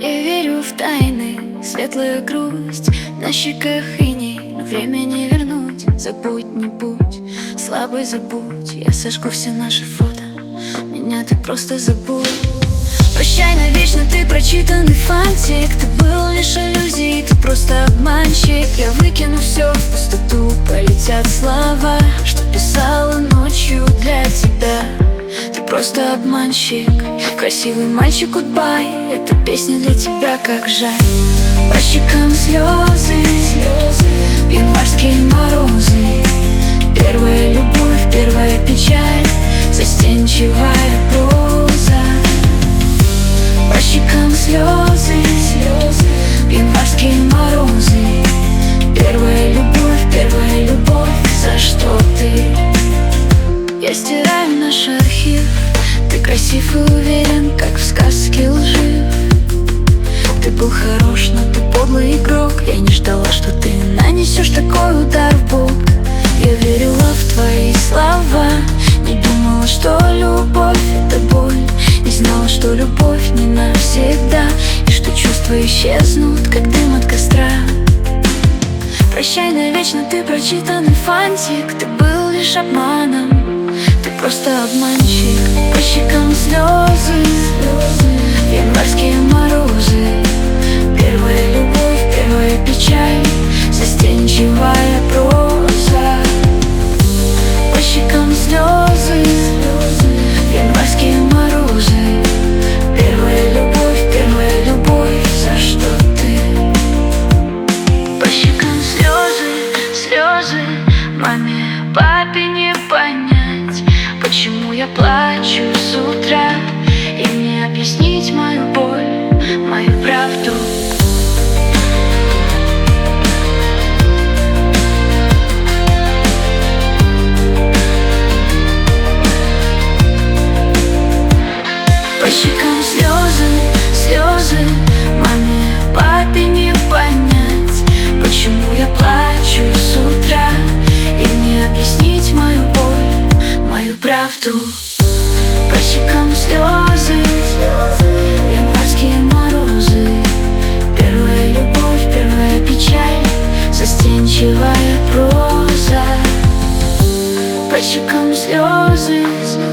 Я верю в тайны, светлая грусть, на щеках иней, но время не вернуть. Забудь, не будь, слабый забудь, я сожгу все наши фото, меня ты просто забудь. Прощай навечно, ты прочитанный фантик, ты был лишь иллюзией, ты просто обманщик. Я выкину все в пустоту, полетят слова, что писала ночью для тебя. Ты просто обманщик, красивый мальчик, гудбай, эта песня для тебя, как жаль. По щекам слезы, январские морозы, первая любовь, первая печаль, застенчивая проза. По щекам слезы, январские морозы, первая любовь, за что ты? Я стираю наш архив, ты красив и уверен, как в сказке лжив. Ты был хорош, но ты подлый игрок, я не ждала, что ты нанесешь такой удар в бок. Я верила в твои слова, не думала, что любовь — это боль, не знала, что любовь не навсегда, и что чувства исчезнут, как дым от костра. Прощай навечно, ты прочитанный фантик, ты был лишь обманом, ты просто обманщик. По щекам слезы, январские морозы, первая любовь, первая печаль, застенчивая проза. По щекам слезы, январские морозы, первая любовь, за что ты? По щекам слезы, маме, папе не понять, почему я плачу с утра, и мне объяснить мою боль, мою правду. По щекам слезы, маме, папе не понять, почему я плачу с утра, и мне объяснить мою боль, мою правду. По щекам слезы, январские морозы, первая любовь, первая печаль, застенчивая проза. По щекам слезы,